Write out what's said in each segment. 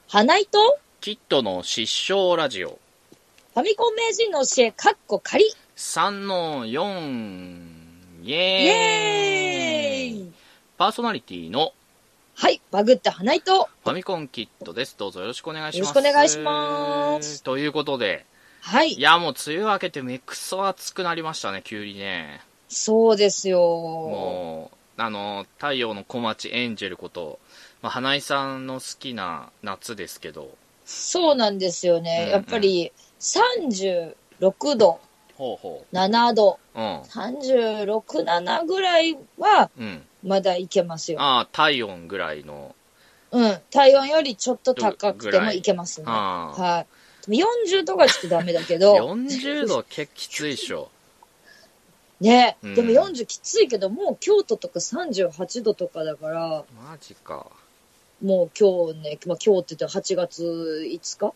花井とキットの失笑ラジオ。 ファミコン名人の教え、かっこ仮。 3の4、イエーイ。 イエーイ。 パーソナリティの、 はい、バグった花井とファミコンキットです。どうぞよろしくお願いします。 よろしくお願いします。 ということで、 はい。 いや、もう梅雨明けてめくそ暑くなりましたね、急にね。 そうですよ。 もう、太陽の小町エンジェルこと、花井さんの好きな夏ですけど。 そうなんですよね。 うんうん、 やっぱり36度、 ほうほう7度、 うん、 36、7ぐらいはまだいけますよ。 ああ、体温ぐらいの。 うん、体温よりちょっと高くてもいけますね。はい。40度がちょっとダメだけど。 40度結構きついでしょ。 ね、でも40きついけど、もう京都とか38度とかだから。 マジか。 もう今日ね、今日って言ったら8月5日？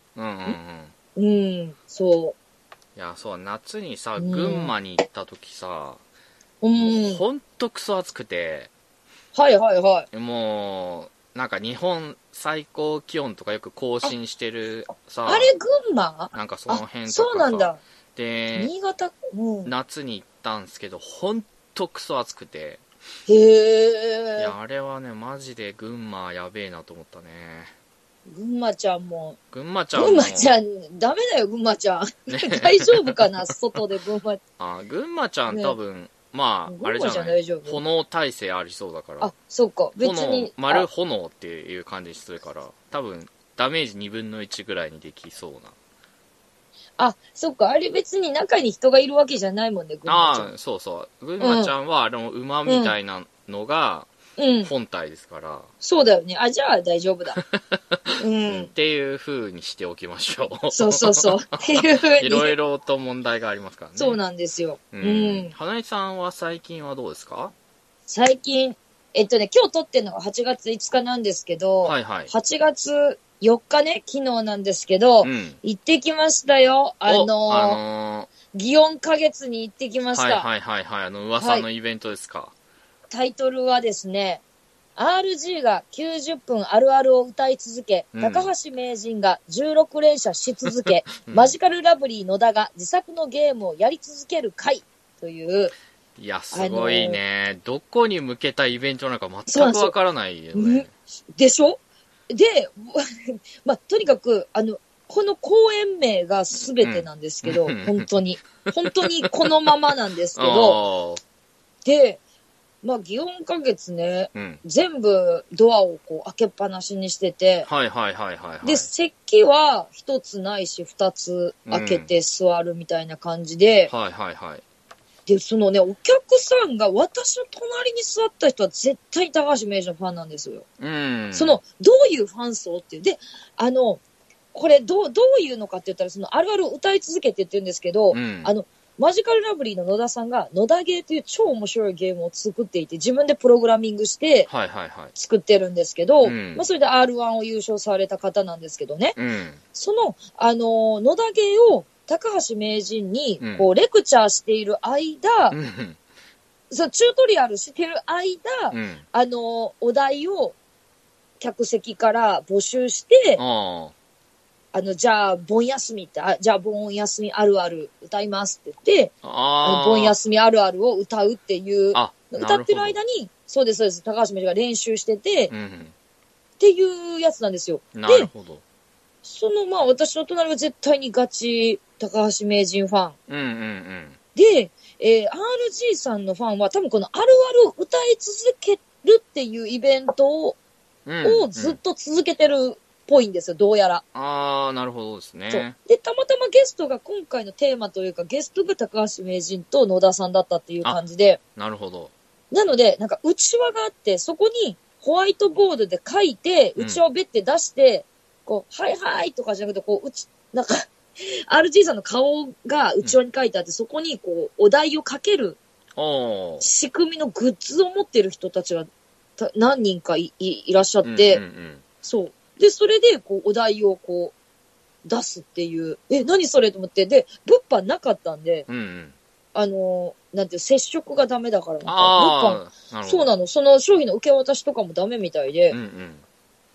そう。 いや、そう、夏にさ、群馬に行った時さ、ほんとクソ暑くて。 はいはいはい。 もう、なんか日本最高気温とかよく更新してるさ。 あれ群馬？ なんかその辺とかさ。 そうなんだ。 で、 新潟、 夏に行ったんですけど、ほんとクソ暑くて。 へえ。 いや、あれはね、マジで群馬やべえなと思ったね。 群馬ちゃんも。 群馬ちゃん、 ダメだよ、群馬ちゃん。ね、大丈夫かな、外で群馬。 群馬ちゃん、多分、あれじゃない。炎耐性ありそうだから。 あ、そうか。別に。 丸炎っていう感じするから、多分、ダメージ2分の1ぐらいにできそうな。 あ、そっか。あれ別に中に人がいるわけじゃないもんね、群馬ちゃん。 そうそう。群馬ちゃんは、馬みたいなのが、本体ですから、 そうだよね。あ、じゃあ大丈夫だ。 っていう風にしておきましょう。 そう。っていう風に。 いろいろと問題がありますからね。 そうなんですよ。 花井さんは最近はどうですか？ 最近、今日撮ってるのが8月5日なんですけど、8月4日ね、昨日なんですけど、行ってきましたよ。祇園花月に行ってきました。 噂のイベントですか？ タイトルはですね、RG が90分あるあるを歌い続け、高橋名人が16連射し続け、マジカルラブリー野田が自作のゲームをやり続ける回という。 いや、すごいね。どこに向けたイベントなのか全くわからないよね。 でしょ？で、とにかく、この公演名が全てなんですけど、本当にこのままなんですけど、で、祇園花月ね、全部ドアをこう開けっぱなしにしてて、で、席は一つないし二つ開けて座るみたいな感じで、で、そのね、お客さんが私の隣に座った人は絶対高橋名人のファンなんですよ。その、どういうファン層っていう。で、これどういうのかって言ったら、そのあるある歌い続けてって言うんですけど、マジカルラブリーの野田さんが野田ゲーという超面白いゲームを作っていて、自分でプログラミングして作ってるんですけど、それで R1 を優勝された方なんですけどね、その、野田ゲーを高橋名人にこうレクチャーしている間、そうチュートリアルしてる間、お題を客席から募集して、じゃあ、盆休みって、じゃあ、盆休みあるある歌いますって言って、盆休みあるあるを歌うっていう、歌ってる間に、そうです、高橋名人が練習してて、っていうやつなんですよ。 なるほど。 その、私の隣は絶対にガチ、高橋名人ファン。で、RG さんのファンは多分このあるあるを歌い続けるっていうイベントをずっと続けてるっぽいんですよ、どうやら。 なるほどですね。そうで、たまたまゲストが今回のテーマというか、ゲストが高橋名人と野田さんだったっていう感じで。 なるほど。 なので、なんか内輪があって、そこにホワイトボードで書いて、内輪をベッて出して、こう、はいはいとかじゃなくて、こう、なんか、RG さんの顔が内輪に書いてあって、そこにこう、お題をかける仕組みのグッズを持ってる人たちが何人か いらっしゃって、そう。で、それで、こう、お題をこう、出すっていう。何それと思って。で、物販なかったんで、なんていう、接触がダメだから、物販、そうなの。その商品の受け渡しとかもダメみたいで、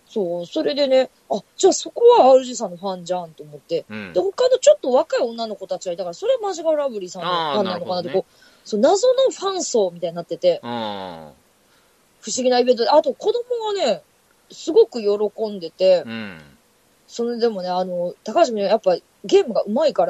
そう、それでね、あ、じゃあそこは RG さんのファンじゃんと思って。 うん。 で、他のちょっと若い女の子たちがいたから、それはマジカルラブリーさんのファンなのかなって、こう、そう謎のファン層みたいになってて、不思議なイベントで、あと子供がね、すごく喜んでて、それでもね、高橋みなやっぱゲームが上手いから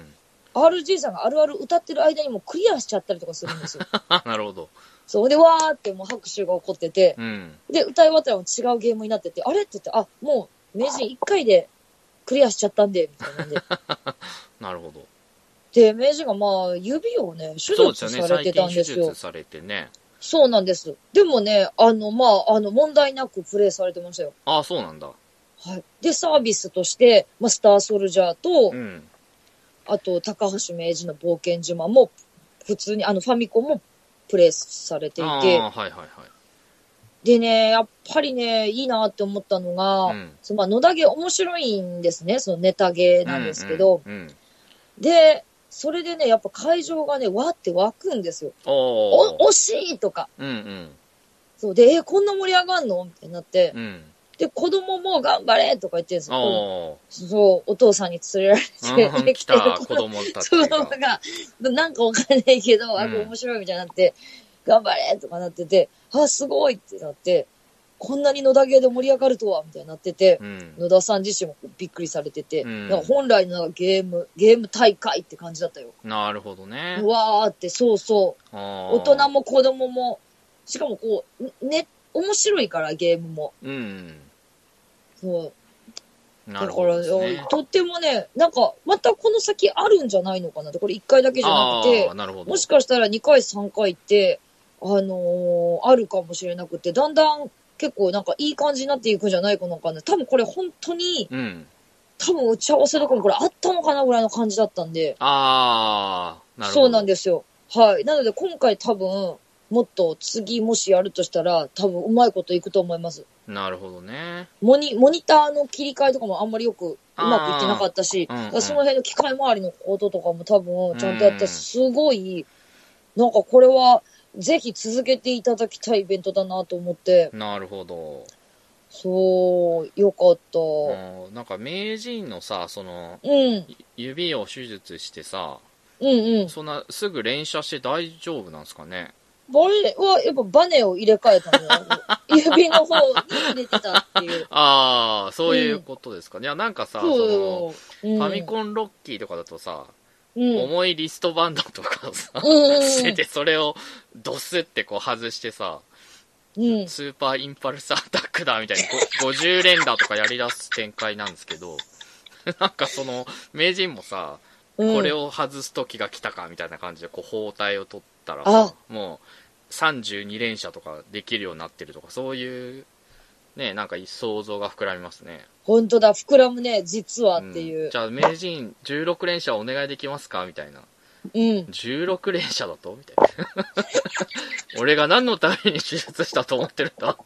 、RG さんがあるある歌ってる間にもクリアしちゃったりとかするんですよ。 なるほど。 そう。で、わーってもう拍手が起こってて、で、歌い終わったらもう違うゲームになってて、あれって言って、あ、もう名人1回でクリアしちゃったんで、みたいなんで。 なるほど。 で、名人がまあ、指をね、手術されてたんですよ。 手術されてね。 そうなんです。でもね、問題なくプレイされてましたよ。 ああ、そうなんだ。 はい。で、サービスとして、スターソルジャーと、あと、高橋名人の冒険島も、普通に、ファミコンもプレイされていて、はいはいはい。でね、やっぱりね、いいなって思ったのが、野田ゲー面白いんですね、そのネタゲーなんですけど、で、それでね、やっぱ会場がね、わって湧くんですよ。惜しいとか。そうで、こんな盛り上がんのみたいになって、で、子供も頑張れとか言ってるんですよ。そう、お父さんに連れられて来た子供たちが。 なんかわかんないけど、面白いみたいになって、頑張れとかなってて、すごいってなって、こんなに野田ゲーで盛り上がるとはみたいになってて、野田さん自身もびっくりされてて、なんか本来のゲーム大会って感じだったよ。 なるほどね。 うわーって、そうそう。大人も子供も、しかもこう、面白いからゲームも。そう。だから、とってもね、なんか、またこの先あるんじゃないのかなって、これ1回だけじゃなくて、もしかしたら2回、3回って、あるかもしれなくて、だんだん結構なんかいい感じになっていくんじゃないかな。多分これ本当に、多分打ち合わせとかもこれあったのかなぐらいの感じだったんで。 なるほど。 そうなんですよ。はい。なので今回多分、もっと次もしやるとしたら、多分うまいこといくと思います。 なるほどね。 モニターの切り替えとかもあんまりうまくいってなかったし、その辺の機械周りのこととかも多分ちゃんとやったすごい、なんかこれはぜひ続けていただきたいイベントだなと思って。 なるほど。 そう、よかった。 なんか名人のさ、指を手術してさ、そんなすぐ連射して大丈夫なんですかね。 バネは、やっぱバネを入れ替えたのよ。指の方に入れてたっていう。 そういうことですか。いや、なんかさ、ファミコンロッキーとかだとさ、重いリストバンドとかをさ、してて、それをドスってこう外してさ、スーパーインパルスアタックだみたいに50連打とかやり出す展開なんですけど、なんか名人もさ、これを外す時が来たかみたいな感じでこう包帯を取ったらさ、もう32連射とかできるようになってるとか、そういうね、なんか想像が膨らみますね。 本当だ、膨らむね、実はっていう。 じゃあ名人16連射お願いできますかみたいな。16連射だとみたいな。俺が何のために手術したと思ってるんだって。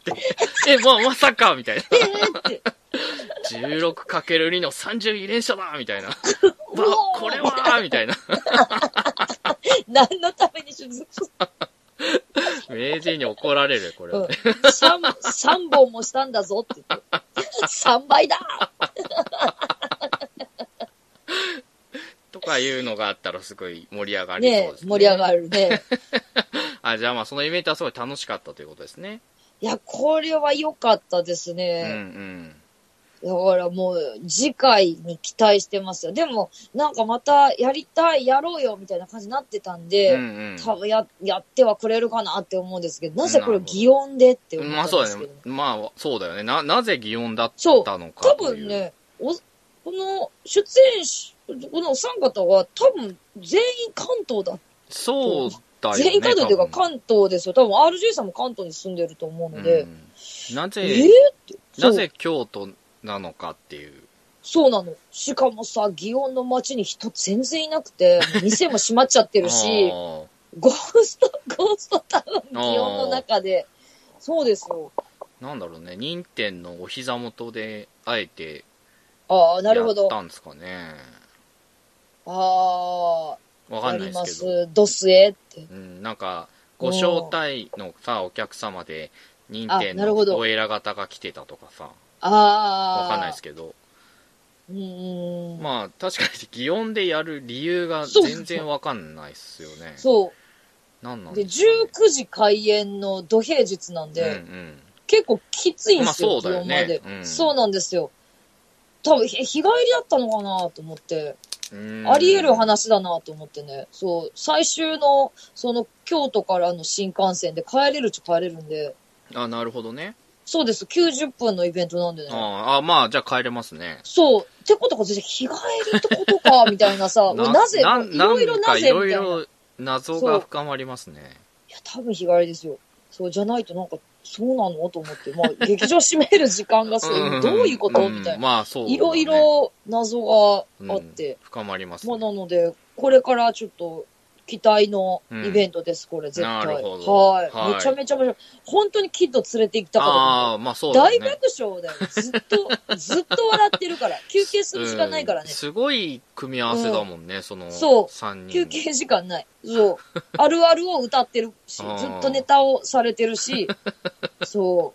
まさかみたいな。16×2 の32連射だみたいな。これはみたいな。 何のために手術名人に怒られる、これは、ね。 3本もしたんだぞって言って。3倍だとかいうのがあったらすごい盛り上がりそうですね。 盛り上がるね。 じゃあそのイベントはすごい楽しかったということですね。 いや、これは良かったですね。だからもう次回に期待してますよ。でもなんかまたやろうよみたいな感じになってたんで、多分やってはくれるかなって思うんですけど、なぜこれ擬音でって思ったんですけど。 そうだよね。なぜ擬音だったのかという。 多分ね、この出演者、このお三方は多分全員関東だ。 そうだよね。 全員関東というか関東ですよ。多分 RJ さんも関東に住んでると思うので。 なぜ京都なのかっていう。 そうなの。しかもさ、祇園の街に人全然いなくて、店も閉まっちゃってるし、ゴーストタウン、祇園の中で。そうですよ。 なんだろうね、任天のお膝元で、あえて、 なるほど。 やったんですかね。 わかんないですけど。 ドスエって。 なんか、ご招待のさ、お客様で、任天のお偉方が来てたとかさ。 わかんないですけど。 まあ、確かに、祇園でやる理由が全然わかんないっすよね。 そう。 なんで、19時開演の土平日なんで、結構きついんですよ、 まあそうだよね。 そうなんですよ。多分、日帰りだったのかなと思って、あり得る話だなと思ってね。そう、最終の、京都からの新幹線で帰れるっちゃ帰れるんで。 あ、なるほどね。 そうです。90分のイベントなんでね。 まあ、じゃあ帰れますね。 そう。ってことか、日帰りってことか、みたいなさ。なぜ、いろいろなぜ、みたいな。いろいろ謎が深まりますね。 いや、多分日帰りですよ。そう、じゃないとなんか、そうなのと思って。まあ、劇場閉める時間がどういうことみたいな。 まあ、そう、 いろいろ謎があって。 深まります、 ね。まあ、なので、これからちょっと、期待のイベントです、これ、絶対。 なるほど。 はい。めちゃめちゃ面白い。本当にキッド連れて行ったかと思って。 まあそうだね。 大爆笑だよ。ずっと笑ってるから。休憩する時間ないからね。 すごい組み合わせだもんね、 そう。 3人。 休憩時間ない。そう。あるあるを歌ってるし、ずっとネタをされてるし、そう。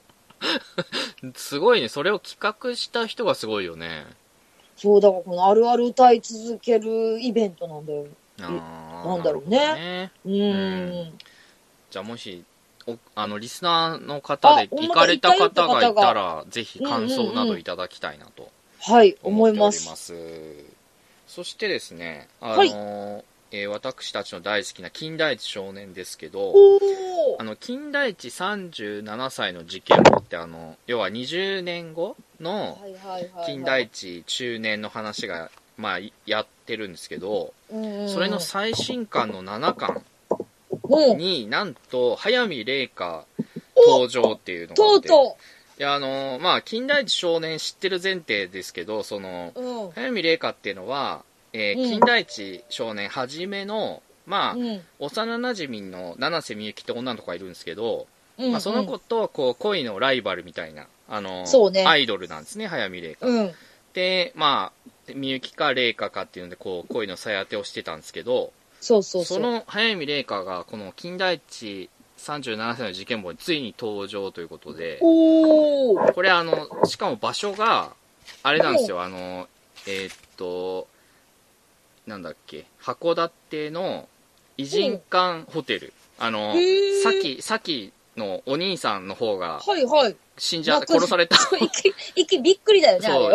すごいね。それを企画した人がすごいよね。 そう、だからこのあるある歌い続けるイベントなんだよ。なんだろうね。 じゃあもし、リスナーの方で行かれた方がいたら、ぜひ感想などいただきたいなと。 はい、思います。 そしてですね、私たちの大好きな金田一少年ですけど、金田一37歳の事件簿って要は20年後の金田一中年の話が、まあ、やってるんですけど、それの最新刊の7巻になんと早見玲香登場っていうのがあって、いやまあ金田一少年知ってる前提ですけど、早見玲香っていうのは、金田一少年はじめのまあ、幼馴染の七瀬みゆきって女の子がいるんですけど、まあ、その子とこう恋のライバルみたいなアイドルなんですね、早見玲香。でまあみゆきか玲香かっていうのでこう恋のさや当てをしてたんですけど、その早見玲香がこの金田一37歳の事件簿についに登場ということで、これしかも場所があれなんですよ、なんだっけ、函館の異人館ホテル、さきのお兄さんの方が死んじゃって殺された。 息びっくりだよね、 そう。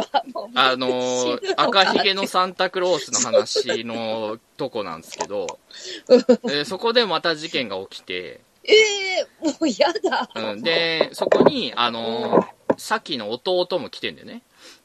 赤ひげのサンタクロースの話のとこなんですけど、そこでまた事件が起きて、 もうやだ。 で、そこに、さきの弟も来てんだよね。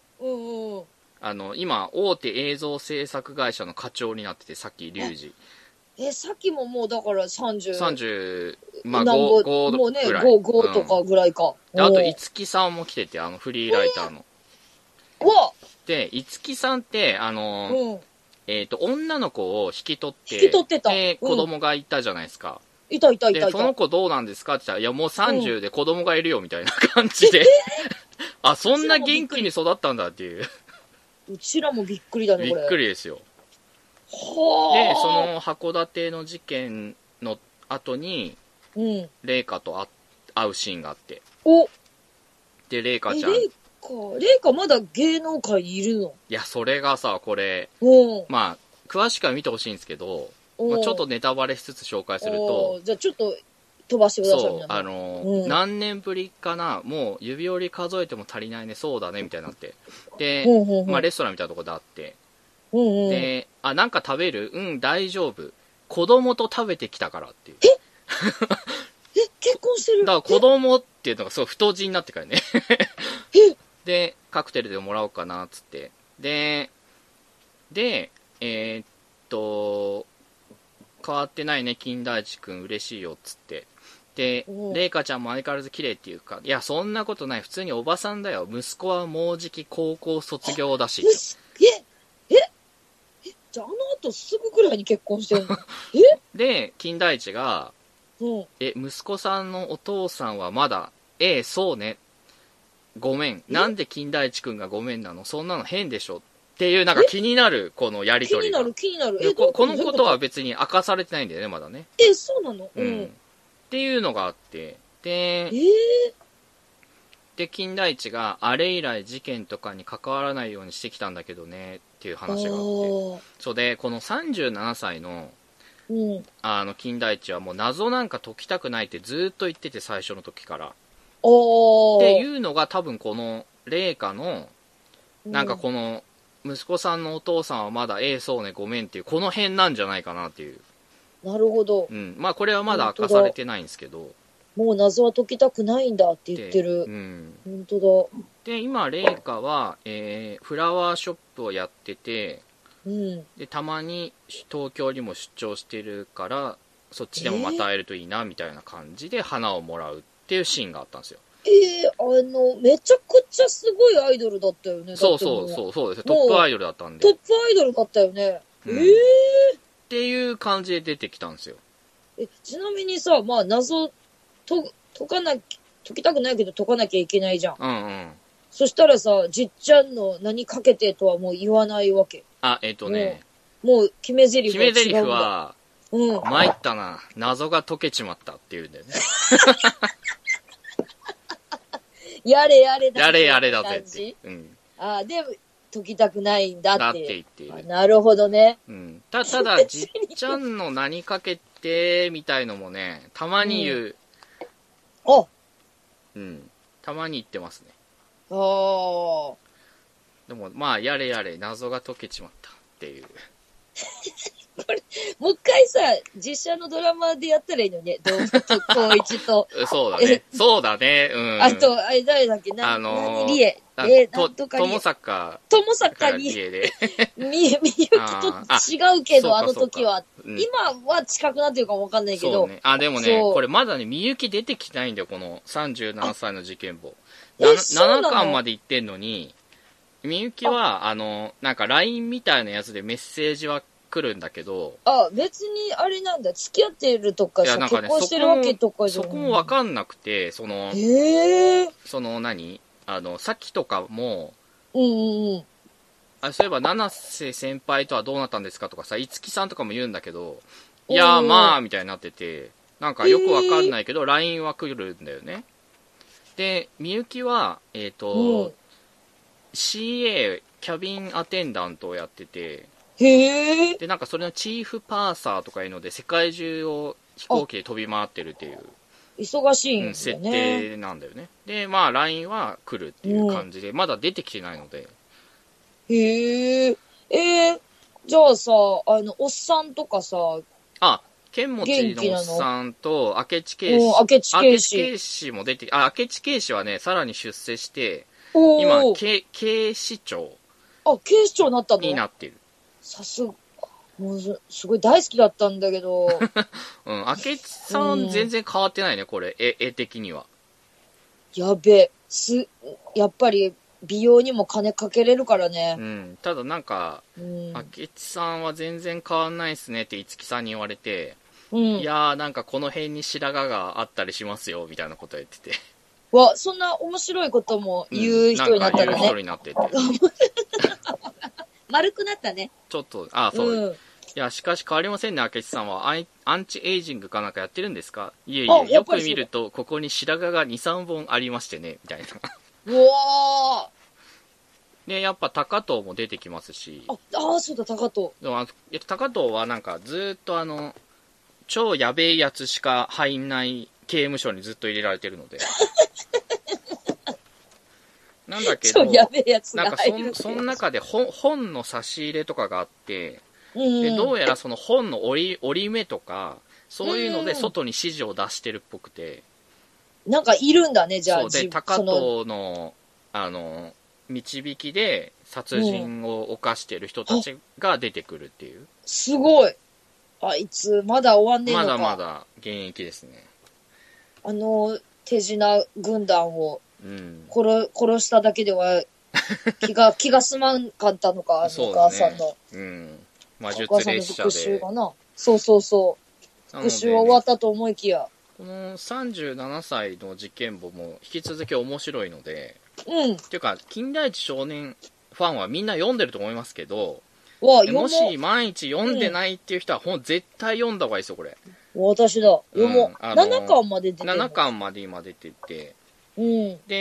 今、大手映像制作会社の課長になってて、さき隆二。 さっきももうだから 30、まあ5 もうね、5とかぐらいか。 あと、五木さんも来てて、フリーライターの。で、五木さんって、女の子を引き取ってた。で、子供がいたじゃないですか。 いた。 で、その子どうなんですかって言ったら、いや、もう30で子供がいるよ、みたいな感じで。あ、そんな元気に育ったんだっていう。 うちらもびっくりだね、これ。 びっくりですよ。で、その函館の事件の後に、玲香と会うシーンがあって。で、玲香ちゃん。玲香まだ芸能界にいるの？ いや、それがさ、これ、まあ、詳しくは見てほしいんですけど、まあ、ちょっとネタバレしつつ紹介すると、 じゃあちょっと飛ばしてください。 そう、何年ぶりかな、もう指折り数えても足りないね、そうだね、みたいになって。で、まあ、レストランみたいなとこであって、で、なんか食べる？大丈夫。子供と食べてきたからっていう。 結婚してる？ だから子供っていうのがすごい太字になってからね。で、カクテルでもらおうかな、つって。で、変わってないね、金田一くん嬉しいよ、つって。で、玲香ちゃんも相変わらず綺麗っていうか、いや、そんなことない。普通におばさんだよ。息子はもうじき高校卒業だし。 じゃあ後すぐぐらいに結婚してるの？ で、金田一が、息子さんのお父さんはまだ、そうね。ごめん。なんで金田一くんがごめんなの？そんなの変でしょっていう、なんか気になる、このやりとりが。 気になる。 このことは別に明かされてないんだよね、まだね。 そうなの？ っていうのがあって。で、 で、金田一があれ以来事件とかに関わらないようにしてきたんだけどねっていう話があって、そうで、この37歳の金田一はもう謎なんか解きたくないってずっと言ってて、最初の時から。っていうのが多分この麗華のなんかこの息子さんのお父さんはまだそうねごめんっていうこの辺なんじゃないかなっていう。 なるほど。 まあこれはまだ明かされてないんですけど、 もう謎は解きたくないんだって言ってる。本当だ。 で今麗華は、フラワーショップをやってて、でたまに東京にも出張してるからそっちでもまた会えるといいなみたいな感じで花をもらうっていうシーンがあったんですよ。 めちゃくちゃすごいアイドルだったよね。 そうですね。トップアイドルだったんで。 トップアイドルだったよね。 っていう感じで出てきたんですよ。 ちなみにさ、まあ謎解きたくないけど解かなきゃいけないじゃん。そしたらさ、じっちゃんの何かけてとはもう言わないわけ。もう決め台詞が違うんだ。決め台詞は、参ったな、謎が解けちまったっていうんだよね。 やれやれだぜ。やれだぜって。 で、解きたくないんだって。 だって言っている。 なるほどね。 ただ、じっちゃんの何かけて、みたいのもね、たまに言う。たまに言ってますね。でも、まあ、やれやれ、謎が解けちまったっていう。 これ、もう一回さ、実写のドラマでやったらいいのね。堂本光一と。 そうだね。そうだね。 あと、誰だっけリエ。なんとかリエ。友坂リエで。みゆきと違うけど、あの時は。今は近くなってるかもわかんないけど。 でもね、これまだね、みゆき出てきてないんだよ、この37歳の事件簿。7巻まで行ってんのに、みゆきは、なんか LINE みたいなやつでメッセージは来るんだけど。 別にあれなんだ、付き合ってるとかさ、結婚してるわけとかじゃん。 そこもわかんなくて、さっきとかも、そういえば、七瀬先輩とはどうなったんですかとかさ、五木さんとかも言うんだけど、いやまあ、みたいになってて、なんかよくわかんないけど、LINE は来るんだよね。で、みゆきは、CA、キャビンアテンダントをやってて、で、なんかそれのチーフパーサーとかいうので、世界中を飛行機で飛び回ってるっていう。 忙しいんだね。 設定なんだよね。で、まあ、LINE は来るっていう感じで、まだ出てきてないので。 じゃあさ、おっさんとかさ、 剣持のおっさんと、明智慶氏も出て、明智慶氏はね、さらに出世して、今、警視庁。 警視庁になったの？ になってる。 さすが。もうすごい大好きだったんだけど。 明智さん全然変わってないね、これ、絵的には。 やべ。やっぱり、美容にも金かけれるからね。 ただなんか、明智さんは全然変わんないっすねって五木さんに言われて、いやーなんかこの辺に白髪があったりしますよ、みたいなこと言ってて。 そんな面白いことも言う人になったらね。 言う人になってて。 丸くなったね。 ちょっと、そう。いや、しかし変わりませんね、明智さんは。アンチエイジングかなんかやってるんですか？いえいえ、よく見ると、ここに白髪が2、3本ありましてね、みたいな。 うわー。で、やっぱ高藤も出てきますし。 そうだ、高藤。 高藤はなんかずっと超やべえやつしか入んない刑務所にずっと入れられてるので。なんだけど、なんかその中で本の差し入れとかがあって、でどうやらその本の折り目とか、そういうので外に指示を出してるっぽくて。 なんかいるんだね、じゃあ。 そうで、高藤の、導きで殺人を犯してる人たちが出てくるっていう。 すごい。あいつ、まだ終わんねえのか。 まだまだ現役ですね。 手品軍団を殺しただけでは気が済まんかったのか、お母さんの。 魔術列車で。 復讐がな。そう。復讐は終わったと思いきや。 この37歳の事件簿も引き続き面白いので、っていうか、金田一少年ファンはみんな読んでると思いますけど、もし毎日読んでないっていう人は、絶対読んだ方がいいですよ、これ。 私だ。読もう。7巻まで出てる。 7巻まで今出てて、で、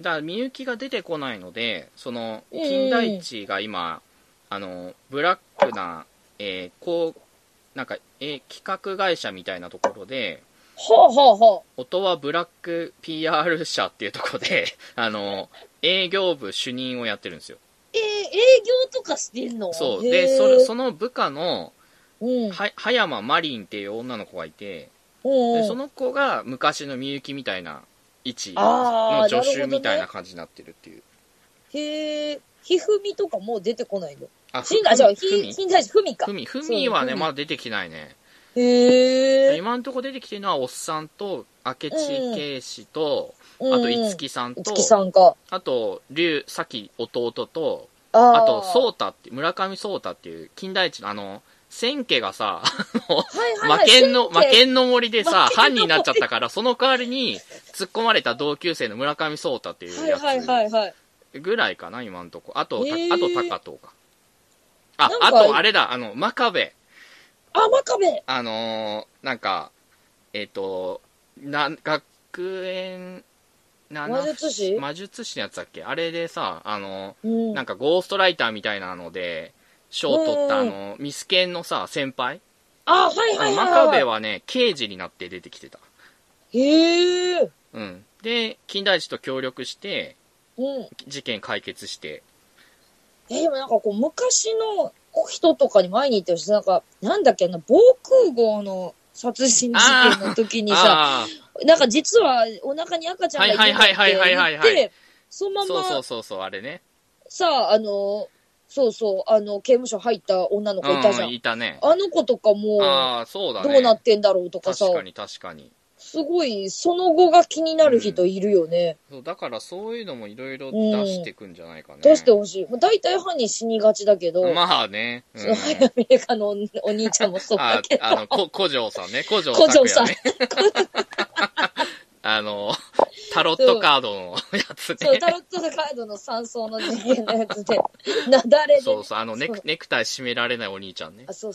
だからみゆきが出てこないので、その金田一が今、ブラックな、こうなんか、企画会社みたいなところで、音はブラック PR 社っていうところで営業部主任をやってるんですよ。 営業とかしてんの？ そうで、その部下の、葉山マリンっていう女の子がいて、でその子が昔のみゆきみたいな位置の助手みたいな感じになってるっていう。 へえ。ひふみとかもう出てこないの？ 金田一ふみか。 ふみはね、まだ出てきてないね。 へえ。 今んとこ出てきてるのはおっさんと明智圭司と、あと五木さんと、あとさっき弟と、あと村上颯太っていう金田一の千家がさ、魔剣の森でさ、犯人になっちゃったから、その代わりに突っ込まれた同級生の村上颯太っていうやつぐらいかな、今んとこ。あと高藤か。あとあれだ、真壁。 真壁。 なんか、学園、 魔術師のやつだっけ？あれでさ、なんかゴーストライターみたいなので、賞を取ったミスケンのさ、先輩？真壁はね、刑事になって出てきてた。 へえ。 うん。で、金田一と協力して、事件解決して。 でもなんかこう、昔の人とかに前に行ってるし、なんか、なんだっけな、防空壕の殺人事件の時にさ、なんか実はお腹に赤ちゃんがいてって言って、そのまま、 そう、あれね。 さあ、刑務所入った女の子いたじゃん。 いたね。 あの子とかも、 そうだね。 どうなってんだろうとかさ。 確かに。 すごい、その後が気になる人いるよね。 そうだからそういうのもいろいろ出していくんじゃないかね。 出してほしい。大体犯人死にがちだけど。 まあね。 アメリカのお兄ちゃんもそうだけど。 古城さんね。古城さん。 タロットカードのやつね。 そう、タロットカードの3層の人間のやつで、なだれで。 そう、ネクタイ締められないお兄ちゃんね。 そう。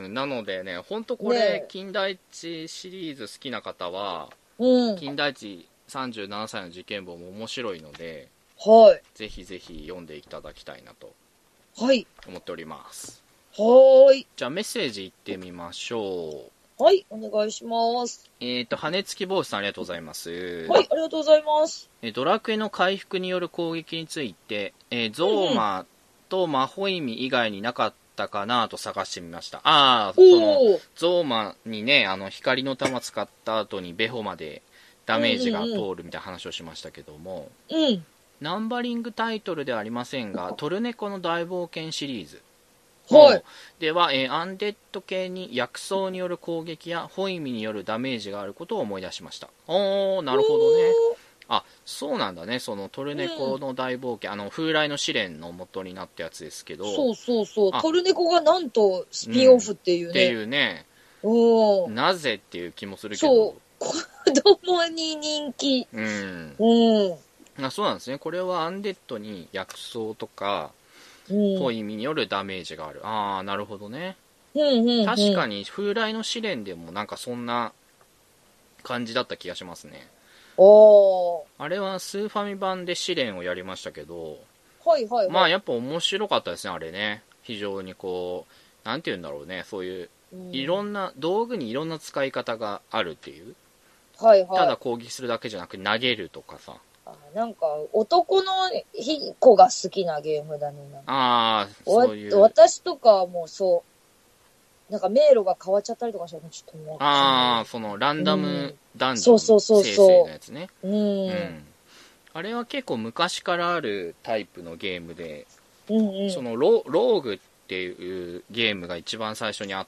なのでね、ほんとこれ、金田一シリーズ好きな方は、金田一37歳の事件簿も面白いので、ぜひぜひ読んでいただきたいなと、思っております。じゃあメッセージいってみましょう。 はい、お願いします。 羽根付き帽子さんありがとうございます。 はい、ありがとうございます。 ドラクエの回復による攻撃について、ゾーマとマホイミ以外になかったかなと探してみました。そのゾーマにね、光の玉使った後にベホまでダメージが通るみたいな話をしましたけども、ナンバリングタイトルではありませんが、トルネコの大冒険シリーズでは、アンデッド系に薬草による攻撃やホイミによるダメージがあることを思い出しました。なるほどね。そうなんだね。そのトルネコの大冒険、風来の試練の元になったやつですけど、 トルネコがなんとスピンオフっていうね。 っていうね。なぜっていう気もするけど。 そう。子供に人気。 そうなんですね。これはアンデッドに薬草とか、ホイミによるダメージがある。なるほどね。確かに風来の試練でもなんかそんな感じだった気がしますね。あれはスーファミ版で試練をやりましたけど、まあやっぱ面白かったですね、あれね。非常にこう、なんて言うんだろうね、そういういろんな道具にいろんな使い方があるっていう。ただ攻撃するだけじゃなく投げるとかさ。 なんか男の子が好きなゲームだね。 そういう。 私とかはもうそう。なんか迷路が変わっちゃったりとかしたらちょっともう。 そのランダムダンジョン生成のやつね。あれは結構昔からあるタイプのゲームで、そのローグっていうゲームが一番最初にあって、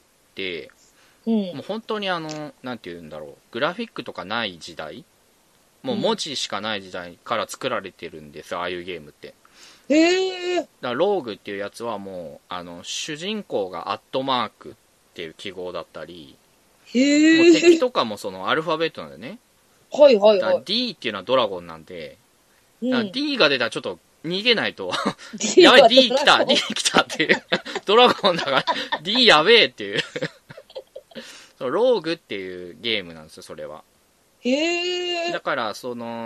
もう本当になんて言うんだろう、グラフィックとかない時代、もう文字しかない時代から作られてるんですよ、ああいうゲームって。だからローグっていうやつはもう主人公がアットマークっていう記号だったり、もう敵とかもそのアルファベットなんでね。だから D っていうのはドラゴンなんで、D が出たらちょっと逃げないとやばい D 来たっていうドラゴンだから D やべえっていうローグっていうゲームなんですよ、それは。だからその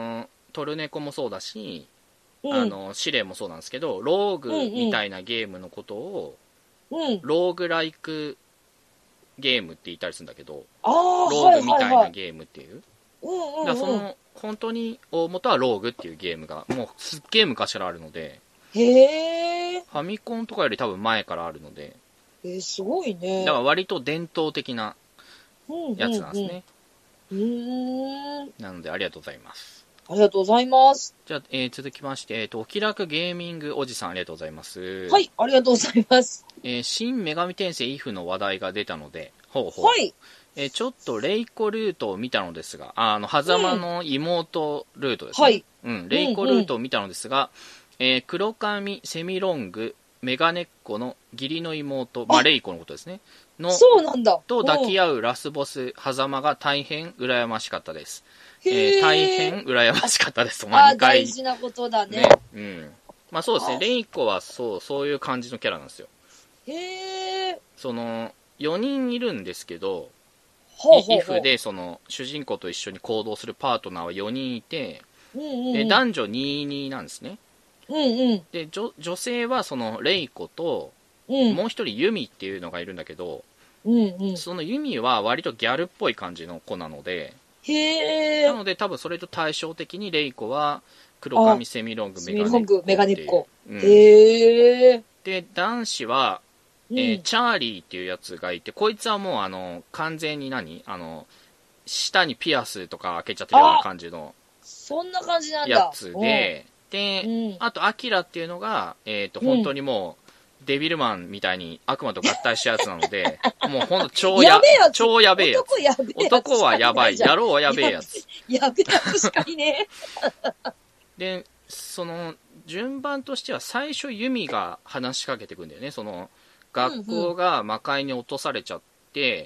トルネコもそうだし、 うん。 試練もそうなんですけど、ローグみたいなゲームのことを、 うん。 ローグライクゲームって言ったりするんだけど、 ああ、 ローはいグみたいはいはい。 なゲームっていう。 うんだからそうんうん。 の、本当に大元はローグっていうゲームが、もうすっげえ昔からあるので、 へえ。 ファミコンとかより多分前からあるので、 すごいね。 だから割と伝統的なうんやつうんうん。 なんですね。なのでありがとうございます。 ありがとうございます。 じゃあ、続きまして、お気楽ゲーミングおじさんありがとうございます。 はい、ありがとうございます。 新女神転生イフの話題が出たので、ほうほう。 はい。 ちょっとレイコルートを見たのですが、狭間の妹ルートですね。 はい。 レイコルートを見たのですが、黒髪、セミロング、メガネっ子の義理の妹、レイコのことですね。 そうなんだ。 と抱き合うラスボス、狭間が大変羨ましかったです。 へ大変羨ましかったです。 大事なことだね。 うん。まあそうですね、レイコはそういう感じのキャラなんですよ。 へえ。 その、4人いるんですけど、イフでその主人公と一緒に行動するパートナーは4人いて、で男女22なんですね。で女性はそのレイコと、もう一人ユミっていうのがいるんだけど、そのユミは割とギャルっぽい感じの子なので、なので多分それと対照的にレイコは黒髪セミロングメガネっ子。 へえ。で男子はチャーリーっていうやつがいて、こいつはもう完全に舌にピアスとか開けちゃってるような感じのそんな感じなんだやつで、あとアキラっていうのが、本当にもうデビルマンみたいに悪魔と合体したやつなので、もうほんと超やべえやつ。男はやばい。野郎はやべえやつ。 やべえやつしかいねえ。で、その順番としては最初ユミが話しかけてくんだよね。その学校が魔界に落とされちゃって、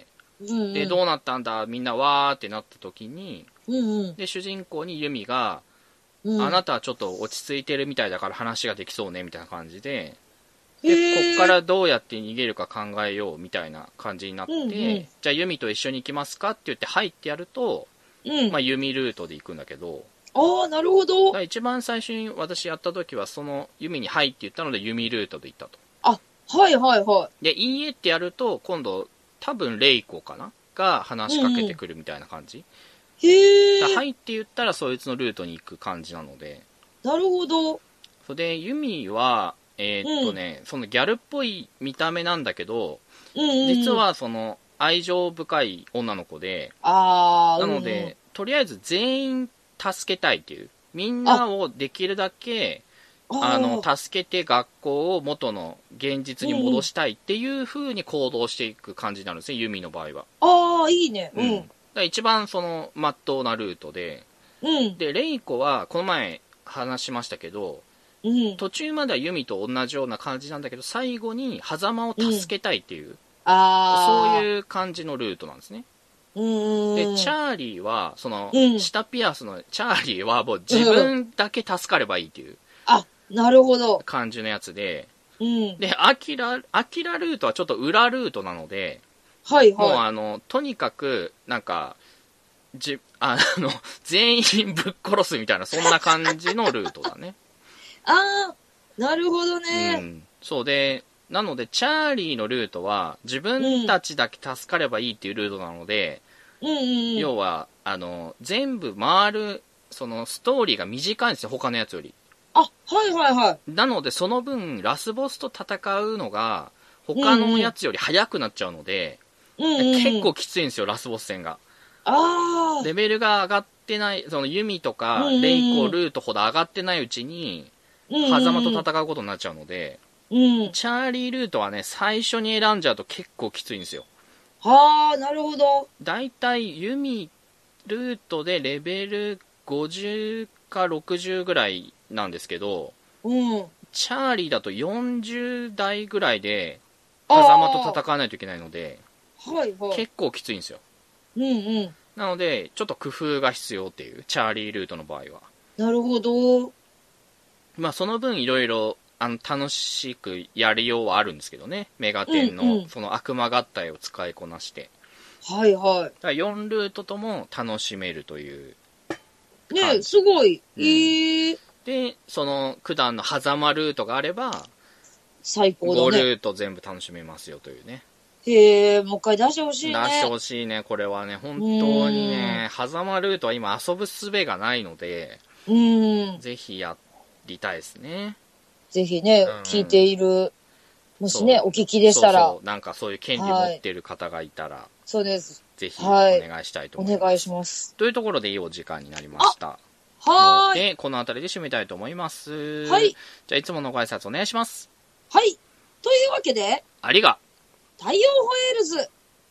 でどうなったんだみんなわーってなった時に、で主人公にユミが、あなたはちょっと落ち着いてるみたいだから話ができそうねみたいな感じで、こっからどうやって逃げるか考えようみたいな感じになって、じゃあユミと一緒に行きますかって言って入ってやると、ユミルートで行くんだけど、 ああ、なるほど。 一番最初に私やった時はそのユミに入って言ったのでユミルートで行ったと。 あ、はいはいはい。 で、いいえってやると今度多分レイコかなが話しかけてくるみたいな感じ。 へえ。 入って言ったらそいつのルートに行く感じなので。 なるほど。 それでユミはそのギャルっぽい見た目なんだけど、実はその愛情深い女の子で、なので、とりあえず全員助けたいっていう、みんなをできるだけ助けて学校を元の現実に戻したいっていう風に行動していく感じになるんですね、ユミの場合は。 ああ、いいね。 だ一番その真っ当なルートで、でレイコはこの前話しましたけど、途中まではユミと同じような感じなんだけど、最後に狭間を助けたいっていう、そういう感じのルートなんですね。でチャーリーはその、下ピアスのチャーリーはもう自分だけ助かればいいっていう、 なるほど感じのやつで、でアキラルートはちょっと裏ルートなので、もうとにかくなんか全員ぶっ殺すみたいな、そんな感じのルートだね。 なるほどね。 そうで、なのでチャーリーのルートは自分たちだけ助かればいいっていうルートなので、要は全部回るそのストーリーが短いんですよ、他のやつより。なのでその分ラスボスと戦うのが他のやつより早くなっちゃうので、結構きついんですよ、ラスボス戦が。レベルが上がってない、そのユミとかレイコルートほど上がってないうちに狭間と戦うことになっちゃうので、チャーリールートはね、最初に選んじゃうと結構きついんですよ。 なるほど。 だいたいユミルートでレベル50か60ぐらいなんですけど、チャーリーだと40代ぐらいで狭間と戦わないといけないので、結構きついんですよ。なのでちょっと工夫が必要っていう、チャーリールートの場合は。 なるほど。 まあその分いろいろ楽しくやりようはあるんですけどね、メガテンのその悪魔合体を使いこなして、だから4ルートとも楽しめるという。 ね、すごい。 で、その、九段の狭間ルートがあれば、 最高だね。 5ルート全部楽しめますよというね。 へえ、もう一回出してほしいね。 出してほしいね、これはね。本当にね、狭間ルートは今遊ぶ術がないので、ぜひやりたいですね。 ぜひね、聞いている、もしね、お聞きでしたら。 そうなんかそういう権利持ってる方がいたら、 そうです。 ぜひお願いしたいと思います。 お願いします。 というところでいいお時間になりました。で、この辺りで締めたいと思います。はい。じゃあ、いつものご挨拶お願いします。 はい。というわけで、 ありが、 太陽ホエールズ